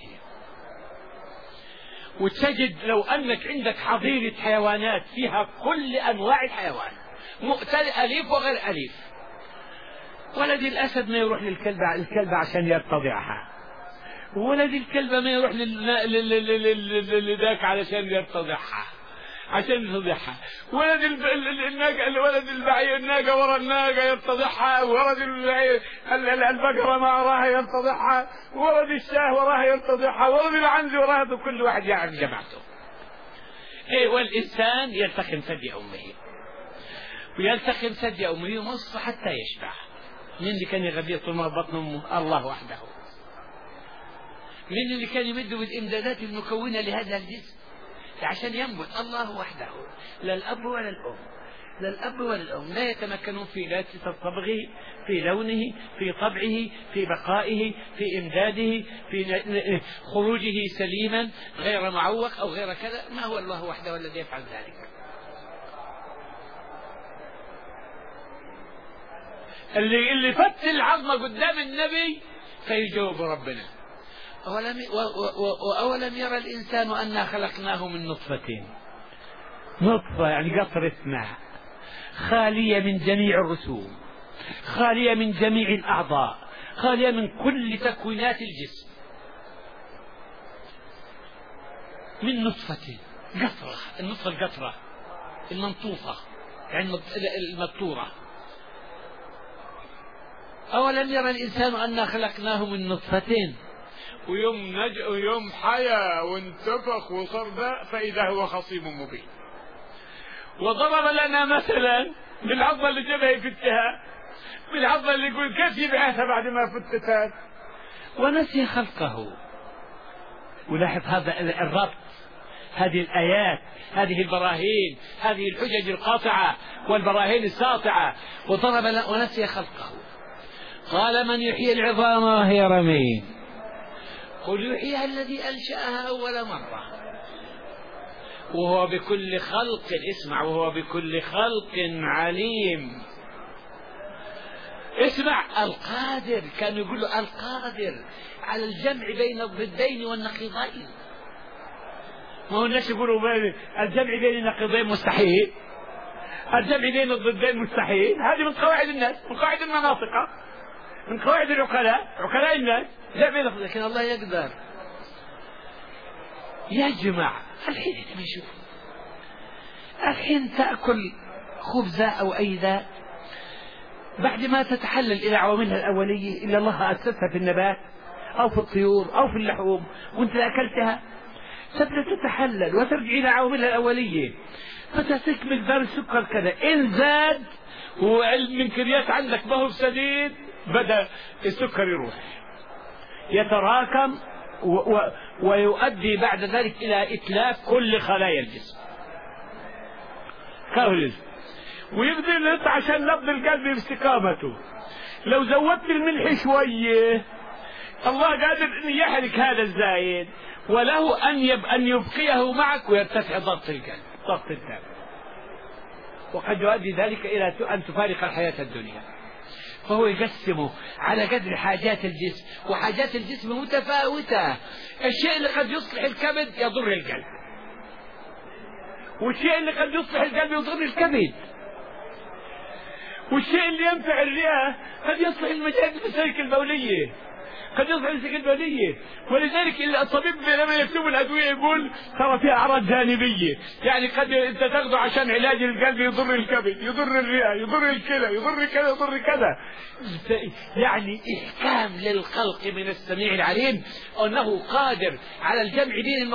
S1: وتجد لو أنك عندك حظيرة حيوانات فيها كل أنواع الحيوان، أليف وغير أليف. ولد الأسد ما يروح للكلبة الكلبة عشان يرتضعها، ولد الكلبة ما يروح لذاك علشان يرتضعها عشان يرتضعها، ولد الناقة ولد البعير الناقة ورا الناقة يرتضعها، ولد البقرة ما وراها يرتضعها، ولد الشاه وراها يرتضعها، ولد العنز وراها، كل واحد يعرف جماعته. إيه، والإنسان يلتقم ثدي أمه، ويلتقم ثدي أمه يمص حتى يشبع. من اللي كان يغذيه طول ما بطن أمه؟ الله وحده. من اللي كان يمده بالإمدادات المكونة لهذا الجسم عشان ينبت؟ الله وحده. لا الأب ولا الأم، لا الأب ولا الأم لا يتمكنون في لا طبغه، في لونه، في طبعه، في بقائه، في إمداده، في خروجه سليما غير معوق أو غير كذا. ما هو الله وحده الذي يفعل ذلك؟ اللي اللي فت العظمة قدام النبي فيجاوب ربنا. أولم, وأولم يرى الإنسان أنا خلقناه من نطفة، نطفة يعني قطرة ماء، خالية من جميع الرسوم، خالية من جميع الأعضاء، خالية من كل تكوينات الجسم، من نطفة قطرة. النطفة القطرة المنطوفة يعني المطورة. أولم يرى الإنسان أنا خلقناه من نطفتين، ويوم نج... ويوم حيا وانتفخ وصار ذا فإذا هو خصيم مبين. وضرب لنا مثلا بالعظمة اللي جابها يفتها، بالعظمة اللي يقول كيف يبعثها بعد ما فتتها، ونسي خلقه. ولاحظ هذا الربط، هذه الآيات، هذه البراهين، هذه الحجج القاطعة والبراهين الساطعة. وضرب لنا ونسي خلقه. قال من يحيي العظام وهي رميم، قل يحييها الذي أنشأها أول مرة وهو بكل خلق، اسمع، وهو بكل خلق عليم. اسمع، القادر، كانوا يقولوا القادر على الجمع بين الضدين والنقيضين. ما هو الناس يقولوا الجمع بين النقيضين مستحيل، الجمع بين الضدين مستحيل. هذه من قواعد الناس، من قواعد المناطق، من قواعد العقلاء، عقلاء الناس. لكن الله يقدر يجمع. الحين انت ما يشوف، الحين تأكل خبزة أو أي ذا بعد ما تتحلل إلى عواملها الأولية إلا الله أسسها في النبات أو في الطيور أو في اللحوم، وانت أكلتها ستبدأ تتحلل وترجع إلى عواملها الأولية، فتسك مقدار السكر كذا. إن زاد والمنكريات عندك ما هو سديد، بدأ السكر يروح يتراكم و و ويؤدي بعد ذلك إلى إتلاف كل خلايا الجسم كامل، ويبدأ يطلع عشان نبض القلب باستقامته. لو زودت الملح شوية الله قادر أن يحرق هذا الزايد وله أن يب أن يبقيه معك ويرتفع ضغط القلب ضغط الدم، وقد يؤدي ذلك إلى أن تفارق الحياة الدنيا. فهو يقسمه على قدر حاجات الجسم، وحاجات الجسم متفاوتة. الشيء اللي قد يصلح الكبد يضر القلب، والشيء اللي قد يصلح القلب يضر الكبد، والشيء اللي ينفع الرئة قد يصلح المسالك البولية، قد يصلح المسالك البولية. ولذلك الطبيب لما يكتب الأدوية يقول ترى فيها أعراض جانبية، يعني قد أنت تاخذه عشان علاج القلب يضر الكبد، يضر الرئة، يضر الكلى، يضر كذا، يضر كذا. يعني إحكام للخلق من السميع العليم، أنه قادر على الجمع بين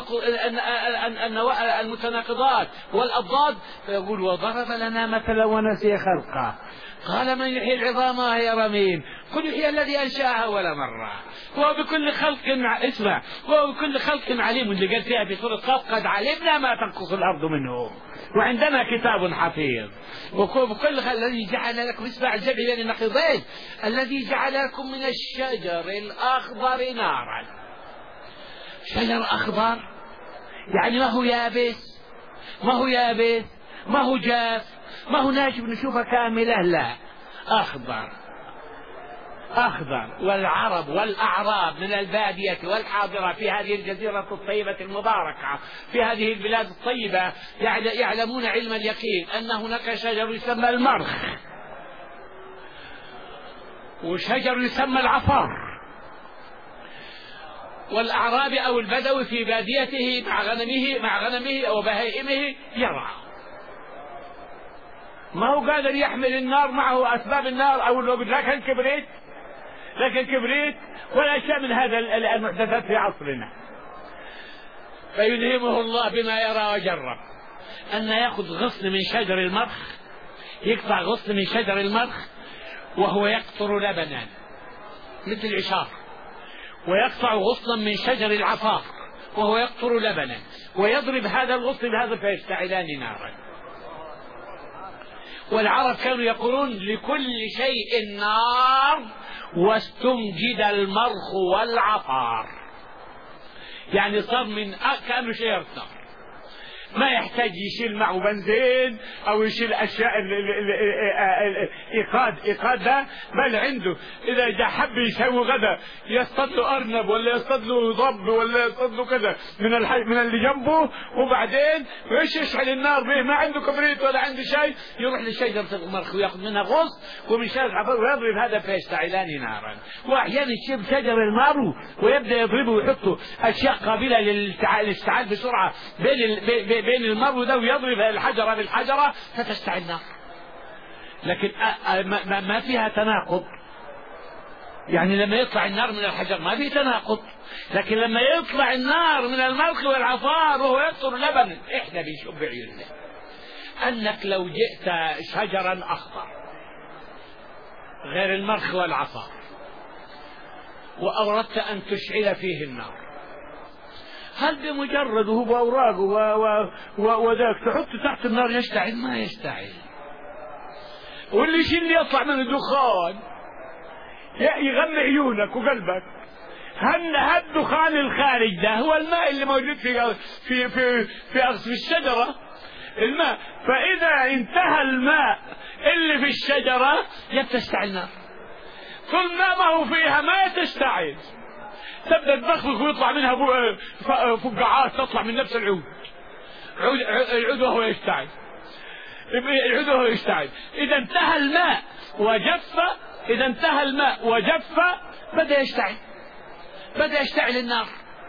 S1: المتناقضات والأضداد. فيقول وضرب لنا مثلا ونسي خلقه قال من يحيي العظام وهي رميم قل يحيي الذي أنشأها ولا مرة هو بكل خلق اسمع هو بكل خلق عليم. اللي قال فيها في سورة قاف قد علمنا ما تنقص الأرض منه وعندنا كتاب حفيظ. وبكل خلق الذي جعل لكم اسمع الجمع بين النقيضين الذي جعل لكم من الشجر الأخضر نارا. شجر أخضر يعني ما هو يابس، ما هو يابس، ما هو جاف، ما هو ناشف نشوفه كاملة، لا أخضر أخضر. والعرب والأعراب من البادية والحاضرة في هذه الجزيرة الطيبة المباركة في هذه البلاد الطيبة يعلمون علم اليقين أن هناك شجر يسمى المرخ وشجر يسمى العفر. والأعرابي أو البدوي في باديته مع غنمه مع غنمه أو بهائمه يرعى، ما هو قادر يحمل النار معه أسباب النار أو لكن كبريت لكن كبريت ولا شيء من هذا المحدثات في عصرنا. فيلهمه الله بما يرى وجرب أن يأخذ غصن من شجر المرخ، يقطع غصن من شجر المرخ وهو يقطر لبنا مثل العشار، ويقطع غصنا من شجر العفار وهو يقطر لبنا، ويضرب هذا الغصن بهذا فيشتعلان نارا. والعرب كانوا يقولون لكل شيء نار واستنجد المرخ والعفار، يعني صار من كأنه شيء نار ما يحتاج يشيل معه بنزين او يشيل اشياء ايقاد ايقاد ده، بل عنده اذا جاء حب يسوي غدا يصطاد له ارنب ولا يصطاد له ضب ولا يصطاد له كذا من الحي من اللي جنبه، وبعدين ايش يشعل النار به، ما عنده كبريت ولا عنده شيء، يروح لشجره المرخ وياخذ منها غص ومن شجر العفر ويضرب هذا فيشتعلان نارا. واحيانا يشيل شجر النار ويبدا يضربه ويحطه اشياء قابله للاشتعال بسرعه بين بين المرء ده ويضرب الحجرة بالحجرة فتشتعل النار. لكن ما فيها تناقض، يعني لما يطلع النار من الحجر ما فيه تناقض، لكن لما يطلع النار من المرخ والعفار وهو يقطر لبن احنا بنشوف بعيوننا انك لو جئت شجرا اخضر غير المرخ والعفار واردت ان تشعل فيه النار، هل بمجرد وهو بأوراقه وذاك تحطه تحت النار يشتعل؟ ما يشتعل. واللي شيء اللي يطلع من الدخان يغمى عيونك وقلبك. هل هالدخان الخارج ده هو الماء اللي موجود في في في في أغصن الشجرة الماء، فإذا انتهى الماء اللي في الشجرة يتشتعل النار. كل ما ما هو فيها ما تشتعل، تبدأ تبخبخ ويطلع منها فقاعات تطلع من نفس العود العود وهو يشتعل العود وهو يشتعل. إذا انتهى الماء وجف إذا انتهى الماء وجف بدأ يشتعل بدأ يشتعل النار.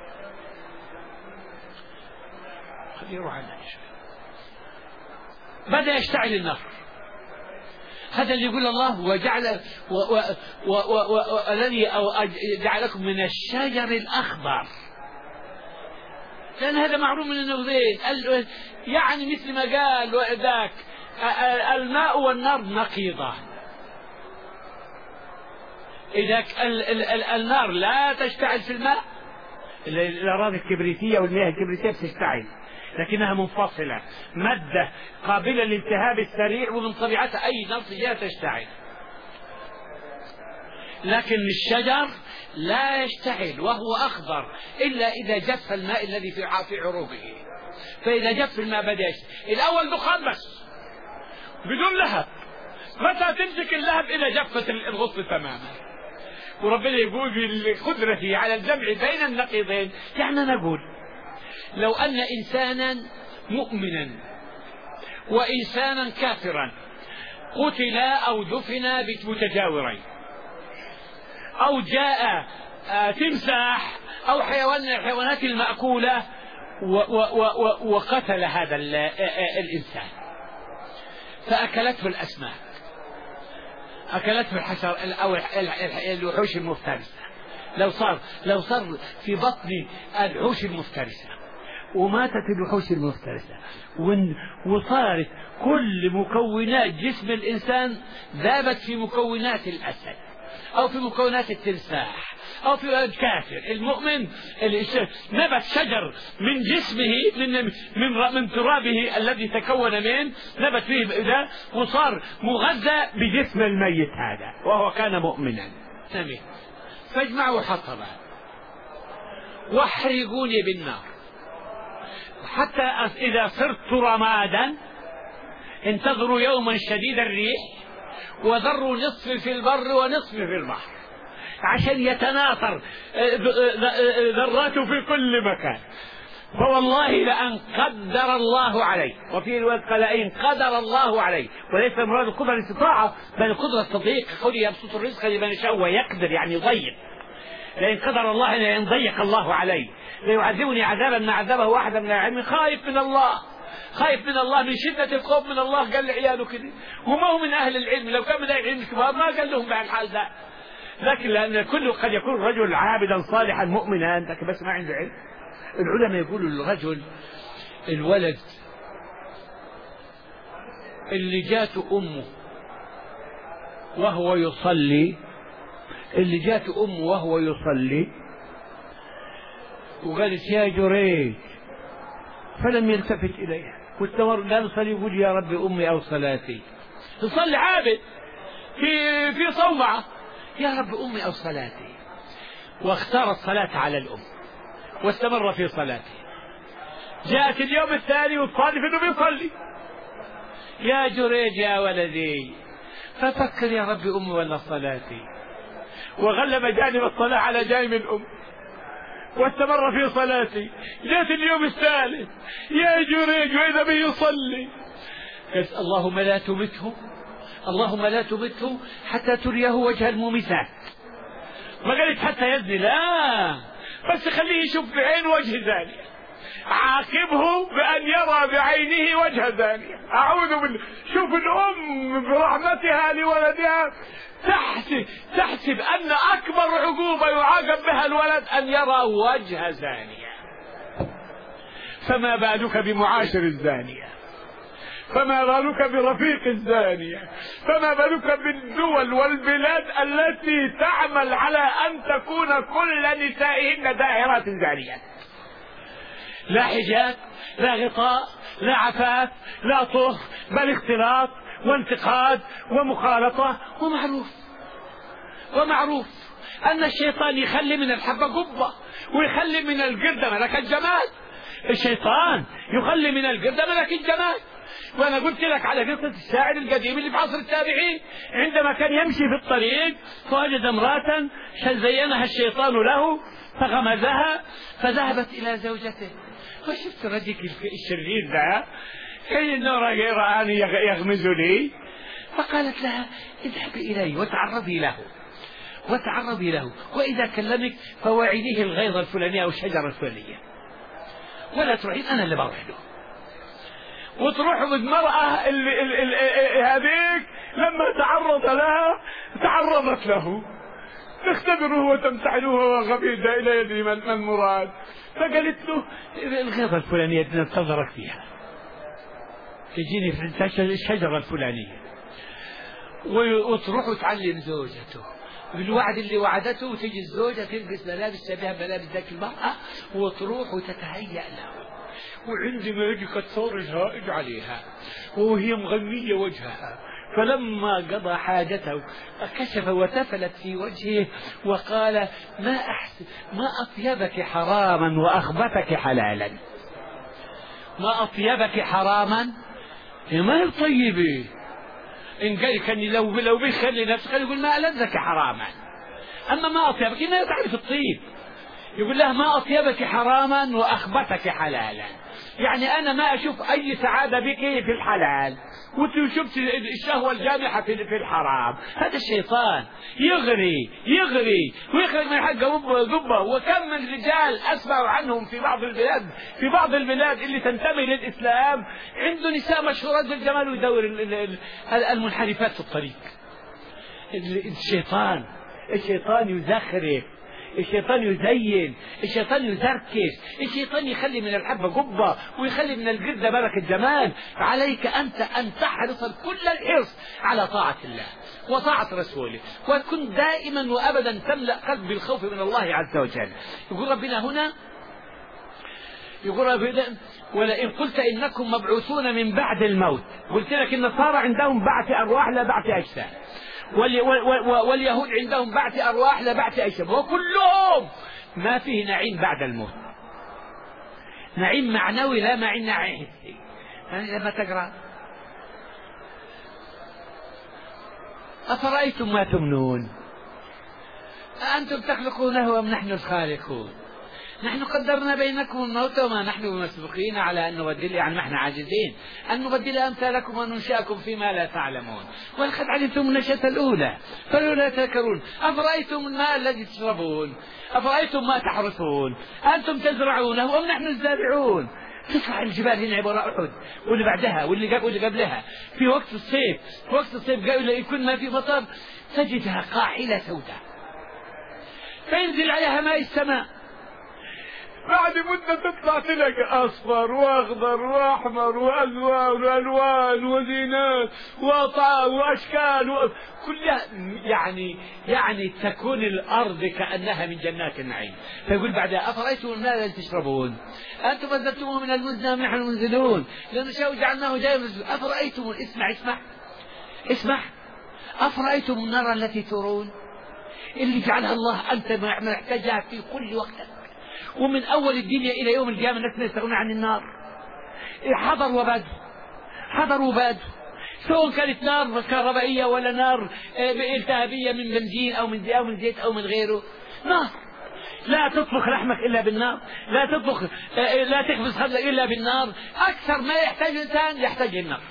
S1: بدأ يشتعل النار. هذا اللي يقول الله وجعل الذي جعلكم من الشجر الأخضر، لأن هذا معروف من النقدين، يعني مثل ما قال ذاك الماء والنار نقيضان. إذا النار لا تشتعل في الماء، الأراضي الكبريتية والمياه الكبريتية بتشتعل لكنها منفصلة، مادة قابلة للالتهاب السريع ومن طبيعتها أي نار فيها تشتعل. لكن الشجر لا يشتعل وهو أخضر إلا إذا جف الماء الذي في عروقه، فإذا جف الماء بدأ يشتعل. الأول دخان بس بدون لهب، متى تمسك اللهب إذا جفت الغصن تماما. وربنا يقول بقدرته على الجمع بين النقيضين. يعني نقول لو أن إنسانا مؤمنا وإنسانا كافرا قتلا أو دفنا متجاورين، أو جاء تمساح أو حيوان من الحيوانات المأكولة وقتل هذا الإنسان فأكلته الأسماك، أكلته الحشر أو الوحوش المفترسة، لو صار لو صار في بطن الوحوش المفترسة وماتت الوحوش المفترسة وصارت كل مكونات جسم الإنسان ذابت في مكونات الأسد أو في مكونات التمساح أو في الكافر المؤمن، نبت شجر من جسمه من من من ترابه الذي تكون منه، نبت فيه ذا وصار مغذى بجسم الميت هذا وهو كان مؤمنا. فاجمعوا حطبا واحرقوني بالنار حتى إذا صرت رمادا انتظروا يوما شديد الريح وذروا نصف في البر ونصف في البحر عشان يتناثر ذراته في كل مكان. فوالله لأن قدر الله عليه، وفي رواية قال إن قدر الله عليه، وليس مراد القدرة الاستطاعة بل القدرة التضييق، قل يبسط الرزق لمن يشاء ويقدر يعني يضيق. لأن قدر الله أن يضيق الله عليه ليعذبني عذابا ما عذبه واحدا من العلم. خايف من الله، خايف من الله من شدة الخوف من الله قال لعياله كده، وما هو من أهل العلم، لو كان من أهل العلم الكبار ما قال لهم بهالحال ده. لكن لأن كل قد يكون رجل عابدا صالحا مؤمنا لكن بس ما عنده علم. العلماء يقولوا الرجل الولد اللي جاته أمه وهو يصلي اللي جاته أمه وهو يصلي وقالت يا جريج فلم يلتفت إليها واستمر لا يصلي يقول يا رب أمي أو صلاتي، تصلي عابد في في صومعة يا رب أمي أو صلاتي، واختار الصلاة على الأم واستمر في صلاته. جاءت اليوم الثاني وتصادف انه بيصلي يا جريج يا ولدي ففكر يا رب أمي ولا صلاتي، وغلب جانب الصلاة على جانب الأم واستمر في صلاته. جاءت اليوم الثالث يا جريج وإذا به يصلي، قلت اللهم لا تمته اللهم لا تمته حتى تريه وجه المميتات. ما قالت حتى يزني، لا بس خليه يشوف بعين وجه زانية، عاقبه بأن يرى بعينه وجه زانية. أعوذ بالله. شوف الأم برحمتها لولدها تحسب, تحسب أن أكبر عقوبة يعاقب بها الولد أن يرى وجه زانية، فما بالك بمعاشر الزانية، فما بالك برفيق الزانية، فما بالك بالدول والبلاد التي تعمل على أن تكون كل نسائهن دائرات زانيات، لا حجاب لا غطاء لا عفاف لا طهر بل اختلاط وانتقاد ومخالطة. ومعروف ومعروف أن الشيطان يخلي من الحبة قبة ويخلي من القردة ملك الجمال. الشيطان يخلي من القردة ملك الجمال. وأنا قلت لك على قصة الشاعر القديم اللي في عصر التابعين عندما كان يمشي في الطريق فوجد امرأة زينها الشيطان له فغمزها فذهبت إلى زوجته. وشفت الرجل الشرير ده كي انه رآني يغمز لي، فقالت لها اذهبي إليه وتعرضي له وتعرضي له وإذا كلمك فوعديه الغيظ الفلانية أو الشجرة الفلانية ولا تروحين أنا اللي بروح له. وتروح بالمرأة اللي اللي اللي هذيك لما تعرض لها تعرضت له تختبره وتمتحنه وغبي إلى يدري ما المراد. فقالت له الغيظة الفلانية ننتظرك فيها تجيني في الشجرة الفلانية. وتروح وتعلم زوجته بالوعد اللي وعدته، وتجي الزوجة تلبس ملابس شبيهة ملابس ذاك المرأة وتروح وتتهيأ له، وعندما يجي كتصور الهائج عليها وهي مغمية وجهها فلما قضى حاجته كشف وتفلت في وجهه وقال ما أحسن ما أطيبك حراما وأخبثك حلالا. ما أطيبك حراما ما هي طيبة. إن قال كان لو لو بيخلي نفسه يقول ما ألذك حراما، أما ما أطيبك ما تعرف الطيب. يقول لها ما أطيبك حراما وأخبثك حلالا، يعني أنا ما أشوف أي سعادة بك في الحلال وأنت شفت الشهوة الجامحة في الحرام. هذا الشيطان يغري يغري ويخرج من حقه قبة. وكم من رجال أسمع عنهم في بعض البلاد في بعض البلاد اللي تنتمي للإسلام عنده نساء مشهورات بالجمال ويدور المنحرفات في الطريق. الشيطان الشيطان يزخرف، الشيطان يزين، الشيطان يزركش، الشيطان يخلي من الحبة قبة ويخلي من الجردة بركة جمال. عليك أنت أن تحرص كل الحرص على طاعة الله وطاعة رسوله، وتكون دائما وأبدا تملأ قلب بالخوف من الله عز وجل. يقول ربنا هنا يقول ربنا ولئن قلت إنكم مبعوثون من بعد الموت، قلت لك النصارى عندهم بعث أرواح لا بعث أجساد، واليهود عندهم بعث أرواح لا بعث أجساد، وكلهم ما فيه نعيم بعد الموت، نعيم معنوي لا نعيم حسي. لما تقرأ أفرأيتم ما تمنون أأنتم تخلقونه أم نحن الخالقون نحن قدرنا بينكم الموت وما نحن بمسبوقين على أن نبدل، يعني نحن عاجزين أن نبدل أمثالكم وننشأكم فيما لا تعلمون، ولقد علمتم النشأة الأولى فلولا تذكرون. أفرأيتم الماء الذي تشربون أفرأيتم ما تحرثون أنتم تزرعونه أم نحن الزارعون. تطلع الجبال هنا عبارة أحد واللي بعدها واللي قبل واللي قبلها في وقت الصيف في وقت الصيف يكون ما في مطر تجدها قاحلة سوداء، فينزل عليها ماء السماء، بعد مدة تطلع تلك أصفر وأخضر وأحمر وألوان وألوان وزينات وأطعام وأشكال و... كلها يعني يعني تكون الأرض كأنها من جنات النعيم. فيقول بعدها أفرأيتم الماء الذي تشربون أنتم أنزلتموه من المزن أم نحن المنزلون لأن نشاء جعلناه جائعا. أفرأيتم اسمع اسمع اسمع أفرأيتم النار التي ترون اللي جعلها الله أنت محتاجها في كل وقت، ومن أول الدنيا إلى يوم القيامة الناس لا يستغنون عن النار. حضر وبدو حضر وبدو سواء كانت نار كهربائية ولا نار التهابية من بنزين أو من أو من زيت أو من غيره، نار لا تطبخ لحمك إلا بالنار، لا تطبخ لا تخبز خبزك إلا بالنار. أكثر ما يحتاج الإنسان يحتاج النار.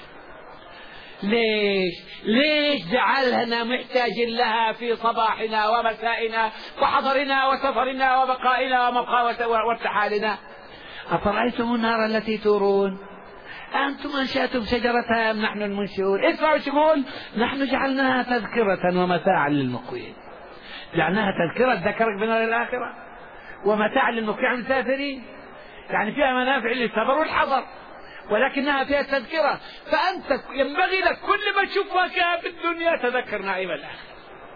S1: ليش ليش جعلنا محتاج لها في صباحنا ومسائنا وحضرنا وسفرنا وبقائنا ومبقى وارتحالنا؟ أفرأيتم النار التي تورون أنتم أنشأتم شجرتها أم نحن المنشئون؟ اسمعوا شمول نحن جعلناها تذكرة ومتاعا للمقوين. جعلناها تذكرة ذكرك بنار الآخرة ومتاعا للمقوين المسافرين، يعني فيها منافع للسفر والحضر ولكنها فيها تذكرة. فأنت ينبغي لك كل ما تشوف فاكهة في الدنيا تذكر نعيم الآخرة،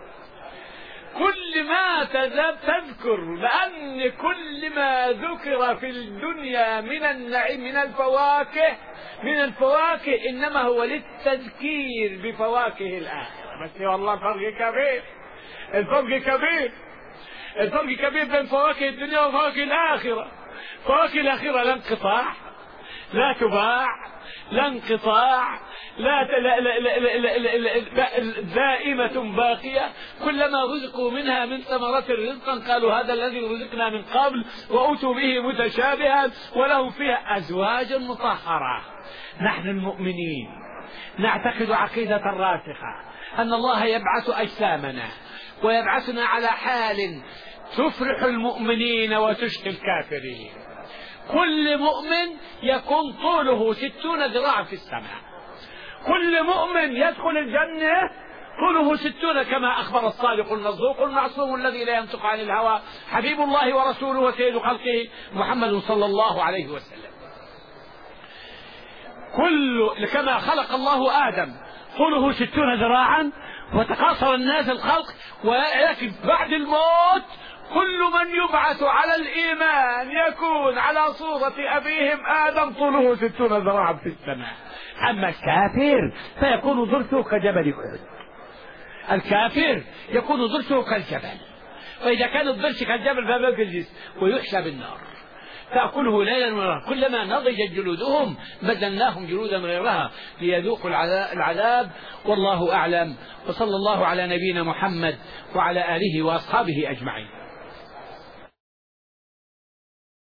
S1: كل ما تذكر، لأن كل ما ذكر في الدنيا من النعيم من الفواكه من الفواكه إنما هو للتذكير بفواكه الآخرة. بس والله الفرق كبير، الفرق كبير الفرق كبير بين فواكه الدنيا وفواكه الآخرة. فواكه الآخرة لا انقطاع لا تباع لا انقطاع لا, لا, لا, لا, لا, لا, لا دائمة باقية، كلما رزقوا منها من ثمرة رزقا قالوا هذا الذي رزقنا من قبل وأتوا به متشابها ولهم فيها أزواج مطهرة. نحن المؤمنين نعتقد عقيدة راسخة أن الله يبعث أجسامنا ويبعثنا على حال تفرح المؤمنين وتشقي الكافرين. كل مؤمن يكون طوله ستون ذراعا في السماء، كل مؤمن يدخل الجنة طوله ستون كما أخبر الصادق المصدوق المعصوم الذي لا ينطق عن الهوى حبيب الله ورسوله وسيد خلقه محمد صلى الله عليه وسلم. كل كما خلق الله آدم طوله ستون ذراعا وتقاصر الناس الخلق، ولكن بعد الموت كل من يبعث على الإيمان يكون على صورة أبيهم آدم طوله ستون ذراعا في السماء. أما الكافر فيكون ضرسه كجبل أحد. الكافر يكون ضرسه كالجبل، فإذا كان الضرس كالجبل فبلغ الجسم ويحشى بالنار تأكله ليلا ونهارا، كلما نضجت جلودهم بدلناهم جلودا غيرها ليذوقوا العذاب. والله أعلم، وصلى الله على نبينا محمد وعلى آله وأصحابه أجمعين.